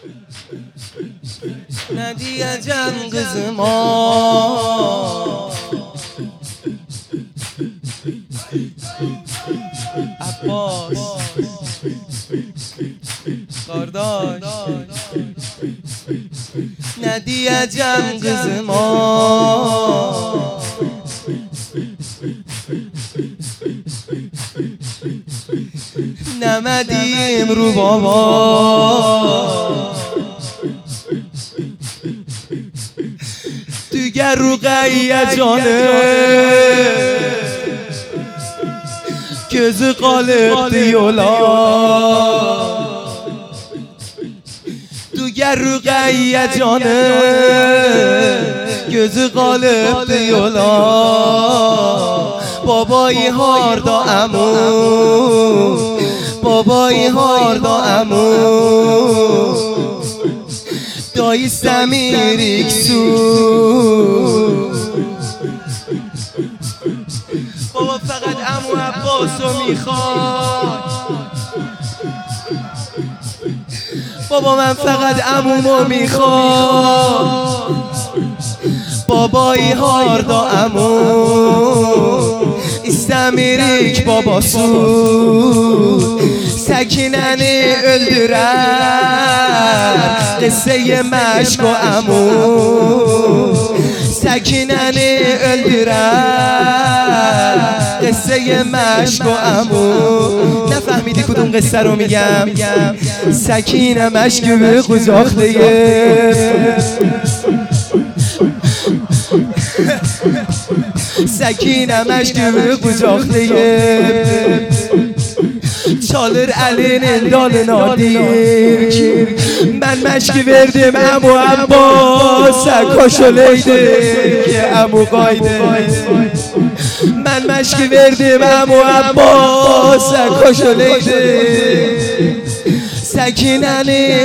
Ne diyeceğim kızıma? Abbas kardeş, ne diyeceğim kızıma? Nemedim rubaba, دیگر رو قیجانه gözü قالق diyorlar. دیگر رو قیجانه gözü قالق diyorlar. بابایی هاردا امو، بابایی هاردا امو، دایی سمیریک سو. بابا فقط عمو عباسو میخواد، بابا من فقط عمومو میخواد. بابایی هاردا عمو istemirik babası Sekineni öldürer Kıssayı meşk o amu Sekineni öldürer Kıssayı meşk o amu نفهمیدی کدوم قصه رو میگم سکینه مشک به قزاقلیه سکینه مشک به قزاقلیه çalır elinin dalına dir ben meşki verdim Emu Abbas'a koş oleydi ki Emu kaydı. Ben meşki verdim Emu Abbas'a koş oleydi Sekineni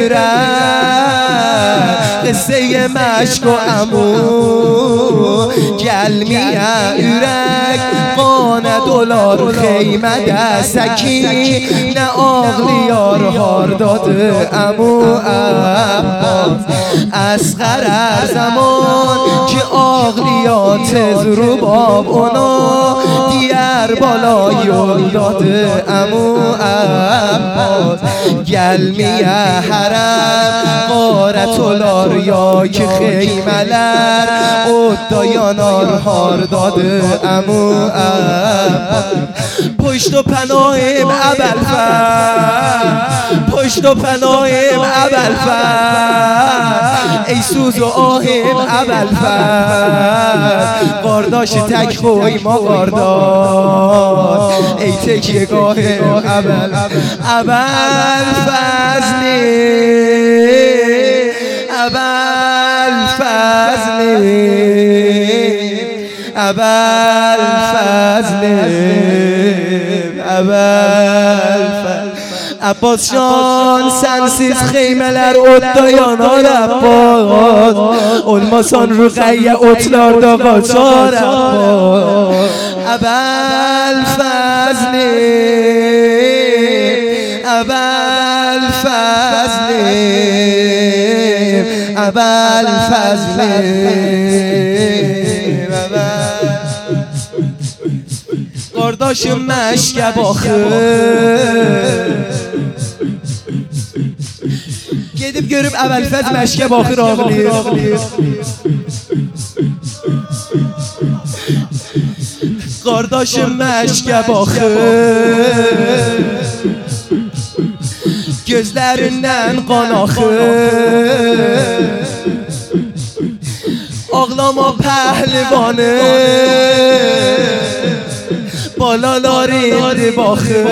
öldürer Kıssayı meşk o amu Gelmeye yürek qane dolar Xeymede Sekinə ağlıyar hardadı Emu Abbas Əsğər hər zaman ki ağlıyar tez rubab ona Diyər bala yoldadı Emu Abbas Gelmeye harem غارت olar ya ki xeymələr Odda yanar hardadı Emu Abbas پشت و پناهم ابوالفضل پشت و پناهم ابوالفضل ای سوز و آهم ابوالفضل قارداش تک خوی ما قارداش ای تکیه گاهم ابوالفضلی Abbas جان sensiz xeymələr odda yanar Abbas olmasan Ruqayyə otlarda qaçar Abbas Əbəlfəzli Qardaşım məşkə baxır Gedib görüb Əbəlfəz məşkə baxır ağlayır Qardaşım məşkə baxır Gözlərindən qan axır Ağlama pəhlivanı Balalar indi baxır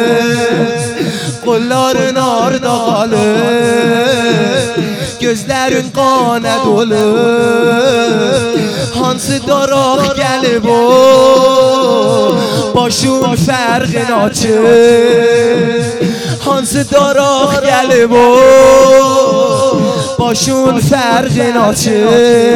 Qolların arda qalır Gözlərin qana dolur Hansı daraq gəlib o Başın fərqin açır Hansı daraq gəlib o باشون فرق ناچه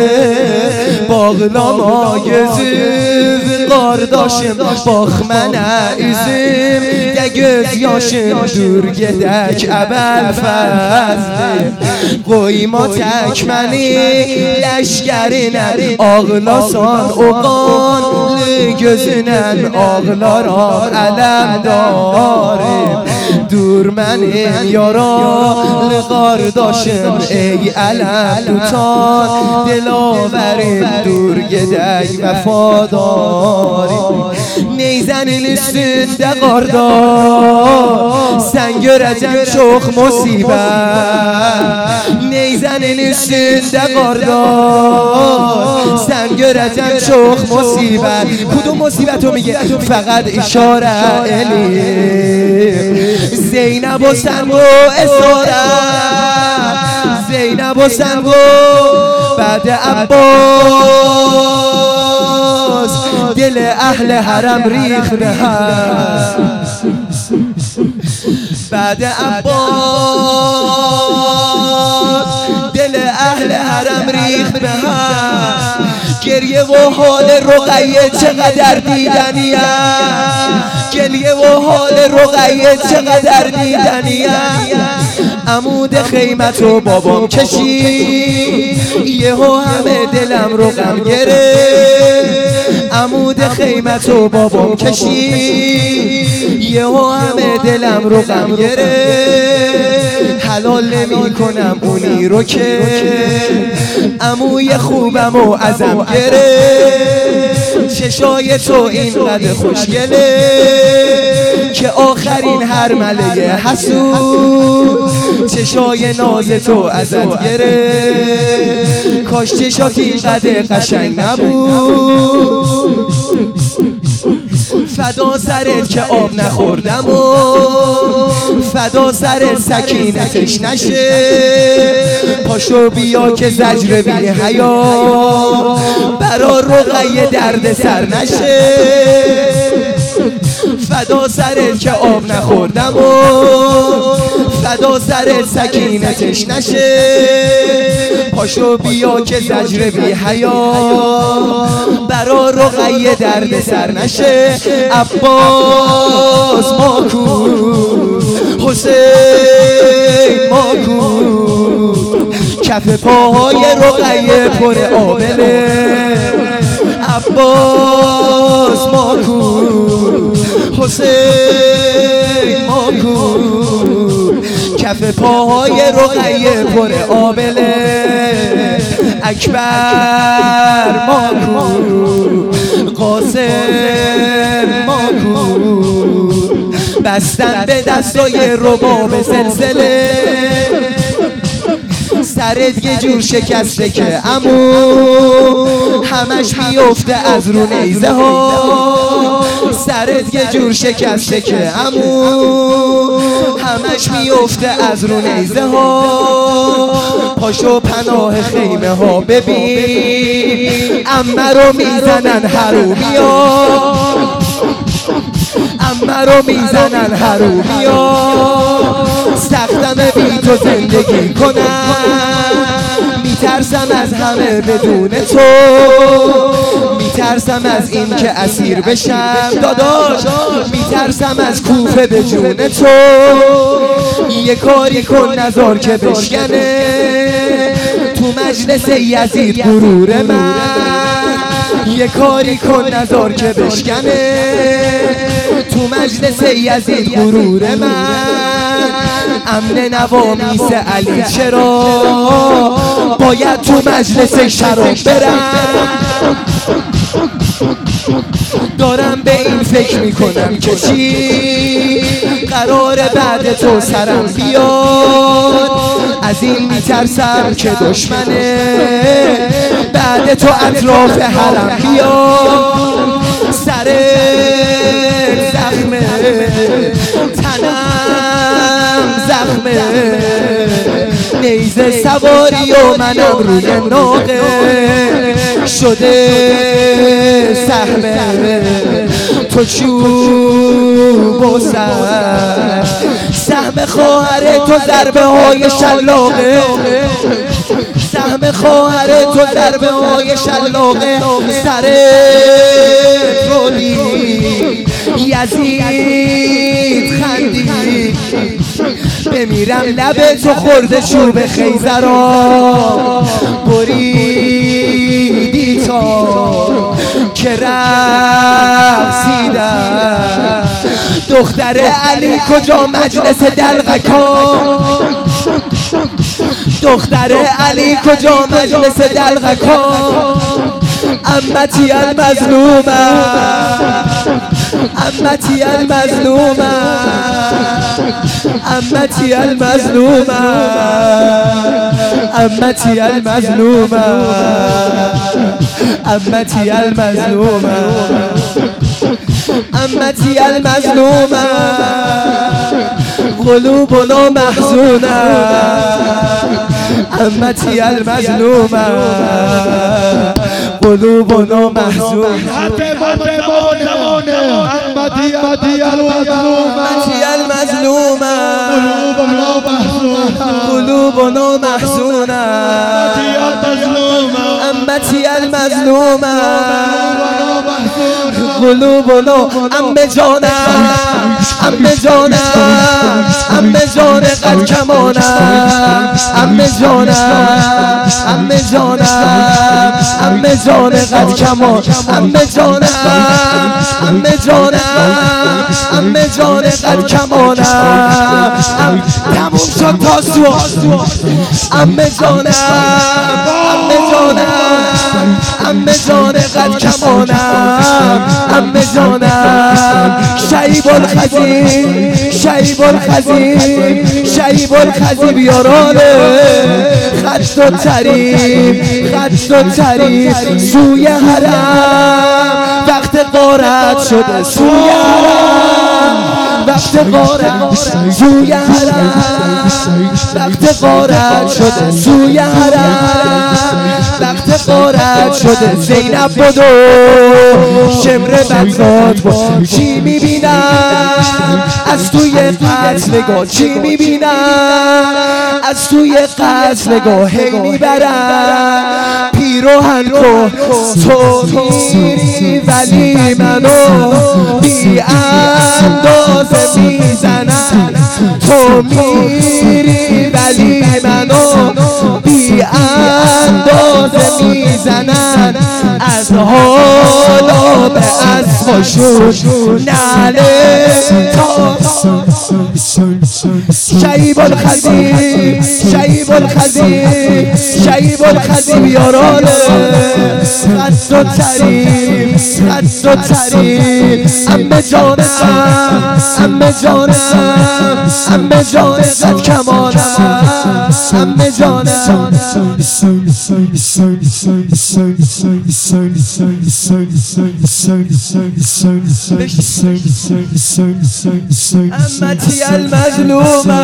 bağlama gözüm Qardaşım bax mənə üzüm De göz yaşım dur gedək əbəl fəzlim Qoyma tək məni ləşkərinə Ağlasan o qanlı gözünən Ağlaram ələm darim Dur mənim yaralı qardaşım Ey ələm tutan dilaverim Dur gedək vəfadarim Neyzənin üstündə qardaş Sən görəcəm çox musibət Neyzənin üstündə qardaş Sən görəcəm çox musibət Kudum musibət o میگه فقط اشاره eləyim Zeynəb o sən bu esarət Zeynəb o sən bu بعد عباس دل اهل حرم ریخته هست بعد عباس دل اهل حرم ریخته هست گریه و حال رقیه چقدر دیدنی است گریه و حال رقیه چقدر دیدنی است عمود خیمت و بابام کشید یهو همه دلم رو غم گرفت عمود خیمت و بابام کشید یهو همه دلم رو غم گرفت حلال نمی کنم اونی رو که عموی خوبم و ازم گرفت چشای تو اینقدر خوشگله که آخرین هر ملگه حسود چشای ناز تو ازت گرفت کاش چشات اینقدر قشنگ نبود فدا سرت که آب نخوردم و فدا سرت سکینتش نشه پاشو بیا که زجر بی حیا برا رقیه درد سر نشه فدا سرت که آب نخوردم و فدا سرت سکینتش نشه پاشو بیا که زجر بی حیا برا رقیه درد سر نشه عباس ماکو حسین ماکو کف پاهای رقیه پر آبله عباس ماکو حسین ماکو کف پاهای رقیه پر آبله اکبر ماکو قاسم ماکو بستن به دستای رباب سلسله سرت یه جور شکسته که عمو همش میفته از رو نیزه ها سرت یه جور شکسته که عمو همش میفته از رو نیزه ها پاشو پناه خیمه ها ببین عمه رو میزنن حرومیا عمه رو میزنن حرومیا سختم بی تو زندگی کنم میترسم از همه بدون تو میترسم از این که اسیر بشم داداش میترسم از کوفه به جون تو یه کاری کن نذار که بشکنه تو مجلس یزید غرور من یه کاری کن نذار که بشکنه تو مجلس یزید غرور من امن نوامیس علی چرا باید تو مجلس شراب برم دارم به این فکر میکنم که چی قراره بعد تو سرم بیاد از این میترسم که دشمنه بعد تو اطراف حرم بیاد سر زخمه تنم زخمه نیزه سواری و منم روی ناقه شده سهمه تو چوب و سر سهم سهم خواهر تو ضربه های شلاقه، سهم خواهر تو ضربه های شلاقه، سر رودی یزید خندی، بمیرم لب تو خورده چوب خیزرا، بریدی تا که رقصیدم. دختر علی کجا مجلس دلغکان، دختر علی کجا مجلس دلغکان. امتی المظلومه، امتی المظلومه، امتی المظلومه، امتی المظلومه، امتی المظلومه، امتی المظلومه. قلوبنا محزونه، امتی المظلومه، قلوبنا محزونه. امتی المظلومه، قلوبنا محزونه، امتی المظلومه، قلوبنا. عمه جانم، عمه جانم، عمه جان قد کمانم، عمه جانم، عمه جانم، عمه جان قد کمان، عمه جانم، عمه جانم، عمه جان قد کمانم. تموم شد تا سوال، عمه جانم، عمه جانم، عمه جان قد کمانم، عمه جانم. شیب الخزی، شیب الخزی، شیب الخزی بیارانه، خط و تریم، خط و تریم. سوی حرم وقت غارت شده، سوی حرم وقت غارت، سوی حرم وقت غارت شده، سوی حرم وقت غارت شده. زینب بدو شمر بغداد با چی میبینم از توی قتلگاه، چی میبینم از توی قتلگاه. هی میبرم پیروهن کو تو میری ولی منو بی اندازه میزنم، تو میری ولی منو بی اندازه میزنن. از حالا به اسباشون نعله تا شیب الخزی، شیب الخزی، شیب الخزی بیارانه، خط و تریم، خط و تریم. عمه جانم، عمه جانم، عمه جان قد کمانم، عمه جانم. امتی المظلومه،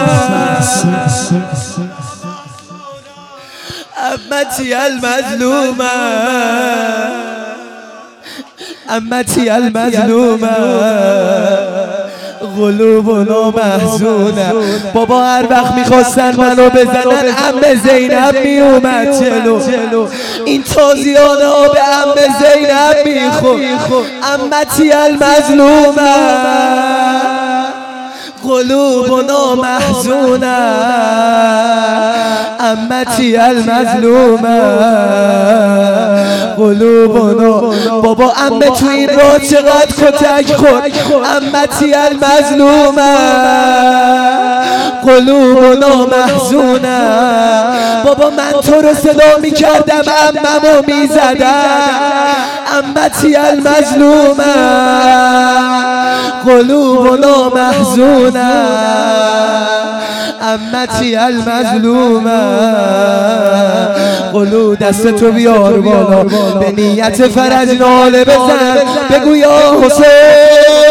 امتی المظلومه، امتی المظلومه. قلوبنا محزونه. بابا هر وقت میخواستن منو بزنن عمه زینب میومد جلو، این تازیانه ها به عمه زینب میخون. امتی المظلومه، قلوبنا محزونه، امتی المظلومه، قلوبنا. بابا عمه تو این راه چقدر کتک خورد، امتی المظلومه، قلوبنا محزونه. بابا من تو رو صدا میکردم عممو میزدم، امتی المظلومه، قلوبنا محزونه، امتی المظلومه. قلو دست تو بیار بالا، به نیت فرج ناله بزن، بگو یا حسین.